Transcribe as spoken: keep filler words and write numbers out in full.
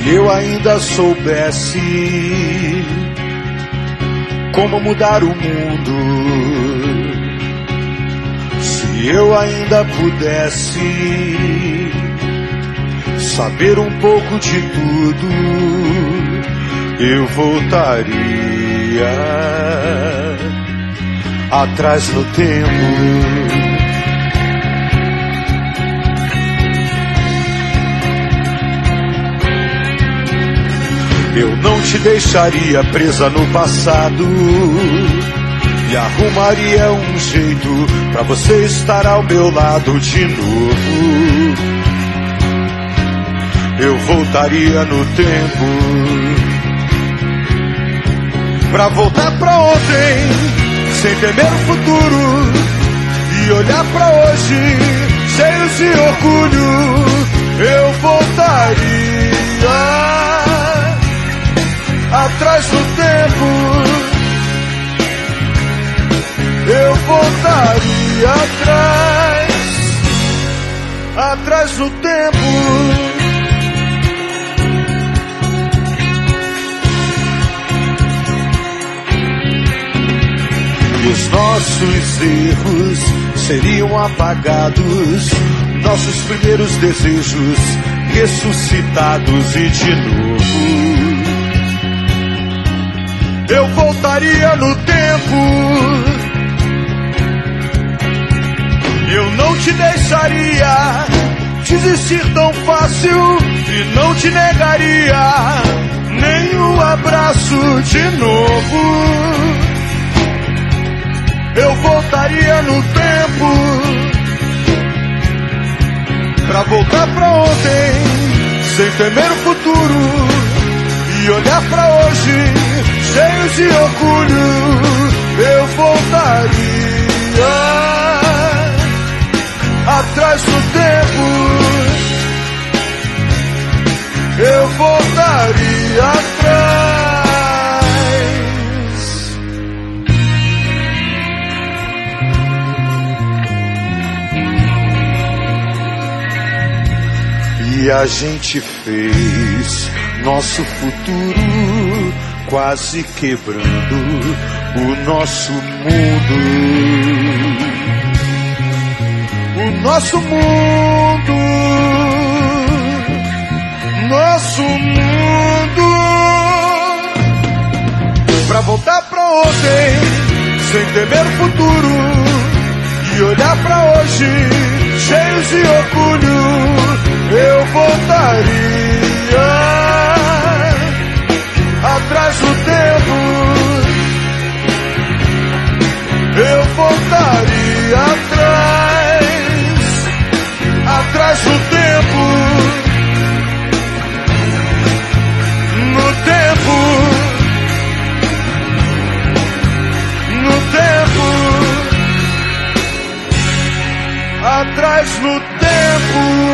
Se eu ainda soubesse como mudar o mundo, se eu ainda pudesse saber um pouco de tudo, eu voltaria atrás no tempo. Eu não te deixaria presa no passado e arrumaria um jeito pra você estar ao meu lado de novo. Eu voltaria no tempo pra voltar pra ontem, sem temer o futuro, e olhar pra hoje, cheios de orgulho. Eu voltaria atrás do tempo, eu voltaria atrás, atrás do tempo. E os nossos erros seriam apagados, nossos primeiros desejos ressuscitados, e de novo eu voltaria no tempo. Eu não te deixaria desistir tão fácil e não te negaria nem um abraço de novo. Eu voltaria no tempo pra voltar pra ontem, sem temer o futuro, e olhar pra hoje, cheios de orgulho. Eu voltaria atrás do tempo, eu voltaria atrás. E a gente fez nosso futuro, quase quebrando o nosso mundo. O nosso mundo, nosso mundo. Pra voltar pra ontem, sem temer o futuro, e olhar pra hoje, cheios de orgulho. Eu voltaria atrás do tempo, eu voltaria atrás, atrás do tempo, no tempo, no tempo, atrás no tempo.